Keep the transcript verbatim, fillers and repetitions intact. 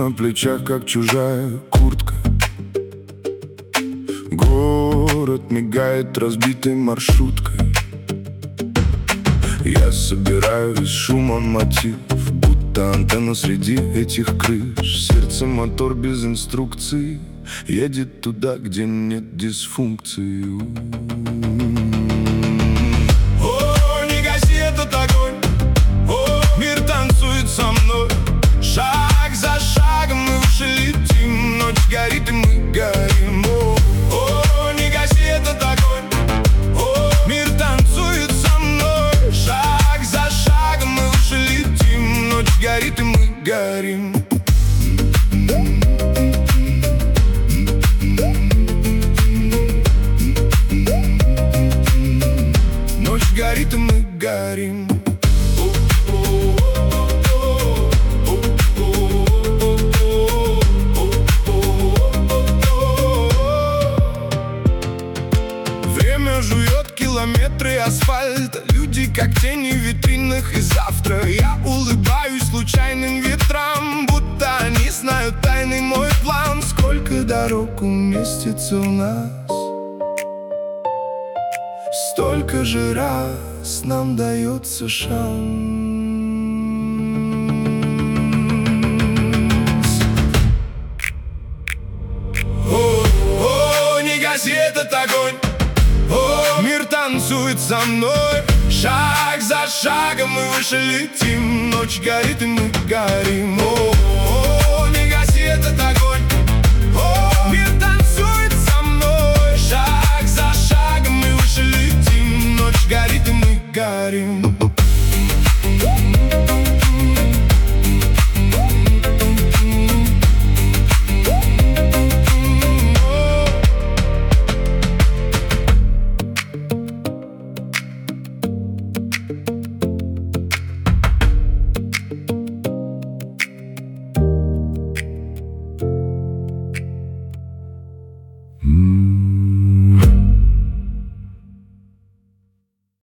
на плечах, как чужая куртка. Город мигает разбитой маршруткой. Я собираю из шума мотив, будто антенна среди этих крыш. Сердце мотор без инструкции едет туда, где нет дисфункции. О, не гаси этот огонь, о, мир танцует со мной. Шаг за шагом мы выше летим, ночь горит и мы горим. О, о, не гаси этот огонь, о, мир танцует со мной. Шаг за шагом мы выше летим, ночь горит и мы горим. Ночь горит и мы горим. Время жует километры асфальта, люди как тени в витринах. И завтра я улыбаюсь случайным ветрам, будто они знают тайный мой план. Сколько дорог уместится у нас, столько же раз нам дается шанс. О, о, не гаси этот огонь, о, мир танцует со мной. Шаг за шагом мы выше летим, ночь горит и мы горим. О, о, не гаси этот огонь, о, мир танцует со мной. Шаг за шагом мы выше летим, ночь горит и мы горим.